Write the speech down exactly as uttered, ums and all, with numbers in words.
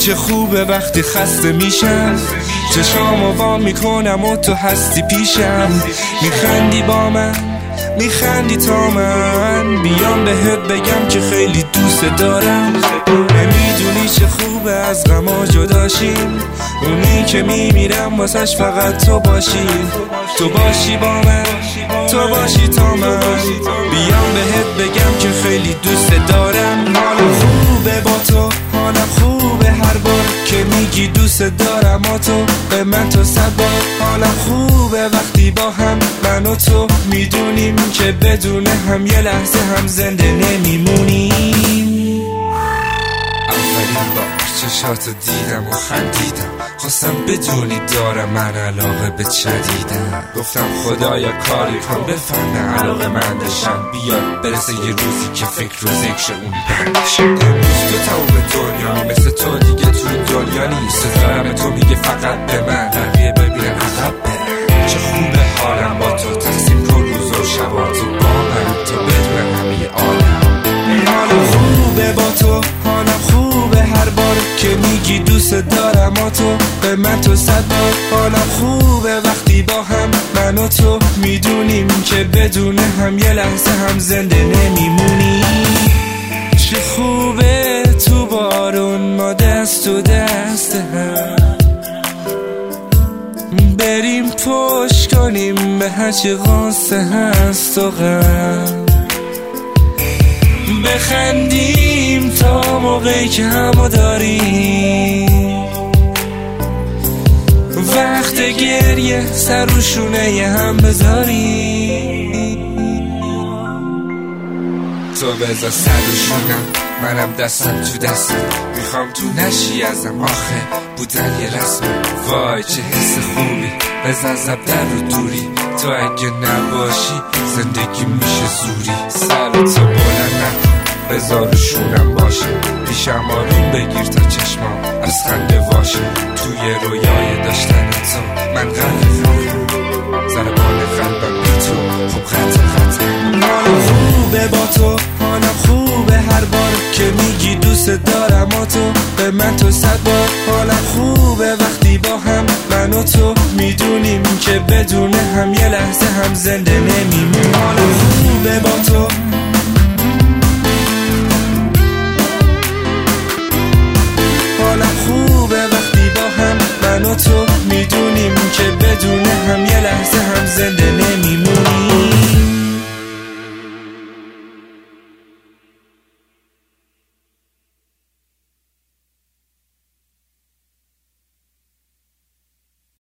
چه خوبه وقتی خسته میشم، چشامو وام میکنم و تو هستی پیشم. میخندی با من، میخندی تا من بیام بهت بگم که خیلی دوست دارم. نمیدونی چه خوبه از غما جداشیم، اونی که میمیرم واسش فقط تو باشی. تو باشی با من، تو باشی تا من بیام بهت بگم که خیلی دوست دارم. حالا خوبه با تو، حالا خوبه هر بار که میگی دوست دارم و تو به من تو صد بار. حالا خوبه وقتی با هم من و تو میدونیم که بدون هم یه لحظه هم زنده نمیمونیم. اولین بار چشاتو دیدم و خندیدم، خواستم بدونی دارم من علاقه به چدیدم. گفتم خدایا کاری کن بفهمه علاقه من داشتم، بیاد برسه یه روزی که فکر و ذکر اون بندشم. امروز تو تموم دنیا مثل تو دیگه تو دنیا نیست، دارم تو میگه فقط به من بقیه ببینه عقب بره. چه خوبه حالم با تو، تقسیم کن روز و شباتو با من تا بدون همه عالم. حالا خوبه با تو، حالا خوبه هر بار که میگی دوست دارم و تو به من تو صد بار. حالا خوبه وقتی با هم من و تو میدونیم که بدون هم یه لحظه هم زنده نمیمونیم. چه خوبه تو بارون ما دست و دست هم بریم پشت کنیم به هرچی قاسه هست و غم، بخندیم تا موقعی که همو داریم. وقت گریه سر و شونه هم بذاریم. تو بذار سر و شونم، منم دستم تو دستم، میخوام تو نشی ازم، آخه بودن یه رسمه. وای چه حس خوبی، بزن زب در رو دوری، تو اگه نباشی زندگی میشه زوری. سر تو بلند نکن، بذار شونم باشه، پیشم آروم بگیر تا چشمام از خنده واشه. توی رویای داشتن تو من غرق غرقم، ضربان قلبم بی تو خوب خط خط. حالا خوبه با تو، حالا خوبه هر بار که میگی دوست دارم و تو به من تو صد بار. حالا خوبه وقتی با هم من و تو میدونیم که بدون هم یه لحظه هم زنده نمیمونیم. حالا خوبه با تو، حالا خوبه وقتی با هم من و تو میدونیم که بدون هم یه لحظه هم زنده نمیمونیم.